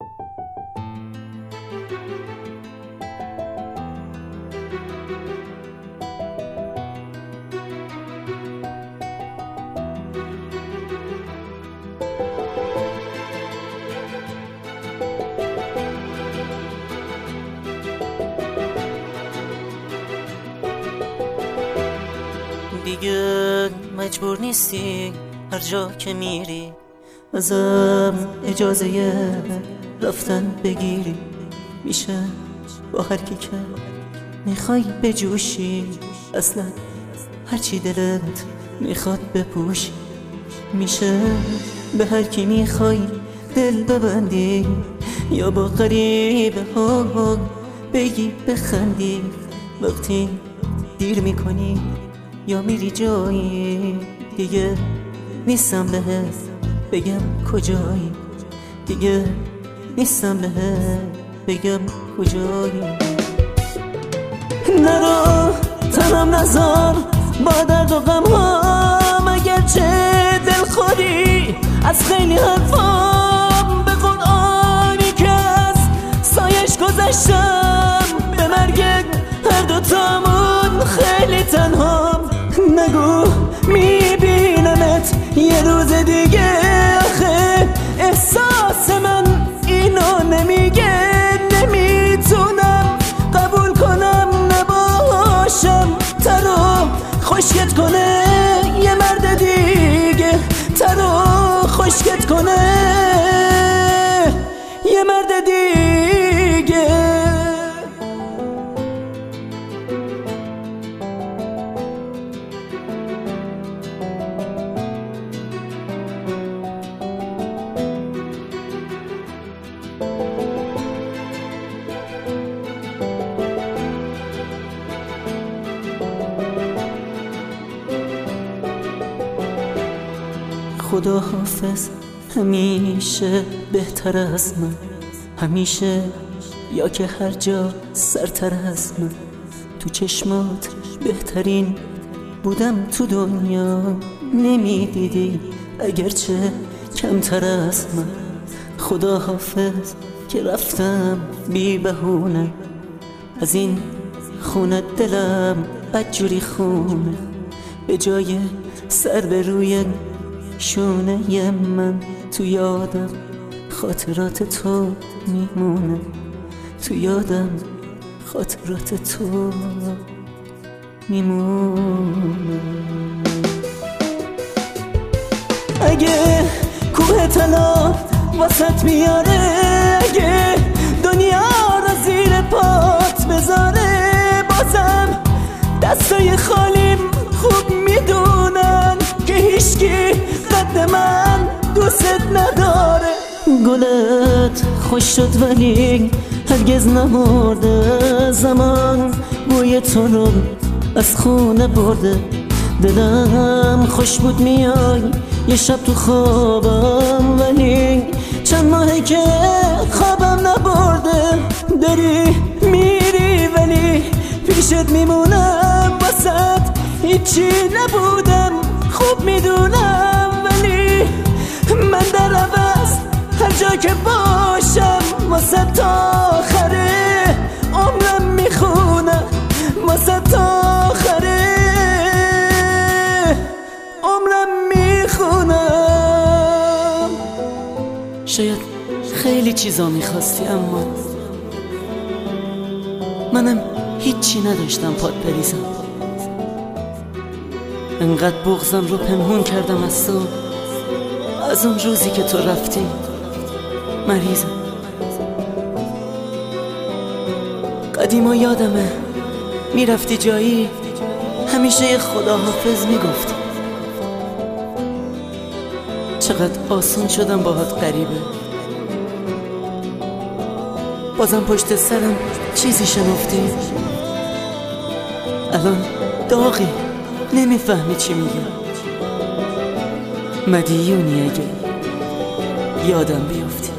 دیگه مجبور نیستی هر جا که میری ازم اجازه رفتن بگیری. میشه با هر کی که میخوای بجوشی، اصلا هرچی دلت میخواد بپوشی. میشه به هر کی میخوای دل ببندی، یا با غریبه ها بگی بخندی. وقتی دیر میکنی یا میری جایی، دیگه نیستم بهت بگم کجایی. دیگه نیستم بهت بگم کجایی. نرو تنم نذار با درد و غم هام، اگرچه دل خودی از خیلی حرفام. به قرآنی که از سایش گذشتم، به مرگ هر دوتامون خیلی تنهام. نگو میبینمت یه روز دیگه، آخه احساس من اینو نمیگه. نمیتونم قبول کنم نباشم ترو خشکت کنه یه مرد دیگه. ترو خشکت کنه یه مرد دیگه. خدا حافظ همیشه بهتر از من، همیشه یا که هر جا سرتر از من. تو چشمات بهترین بودم تو دنیا، نمیدیدی اگرچه کمتر از من. خدا حافظ که رفتم بی بهونه از این خونه، دلم بدجوری خونه. به جای سر به روی شونه من، تو یادم خاطرات تو میمونه. تو یادم خاطرات تو میمونه. اگه کوه طلا واسط میاره، اگه دنیا رو زیر پات بذاره، بازم دستای خالیم خوب میدونن که هیچکی قد من دوست نداره. گلت خوش شد ولی هرگز نمرده، زمان بوی تو رو از خونه برده. دلم خوش بود میای یه شب تو خوابم، ولی چند ماهه که خوابم نبرده. داری میری ولی پیشت میمونم، واسط هیچی نبودم خوب میدونم. ولی من در عوض هر جا که باشم واسط تا آخره عمرم میخونم. واسط تا آخره عمرم میخونم. شاید خیلی چیزا میخواستی، اما منم هیچی نداشتم پات بریزم. انقدر بغضم رو پنهون کردم از تو، از اون روزی که تو رفتی مریضم. قدیما یادمه میرفتی جایی، همیشه یه خداحافظ میگفتی. چقدر آسون شدم باهات غریبه، بازم پشت سرم چیزی شنفتی. الان داغی نمیفهمی چی میگم. مدیونی اگه یادم بیافتی.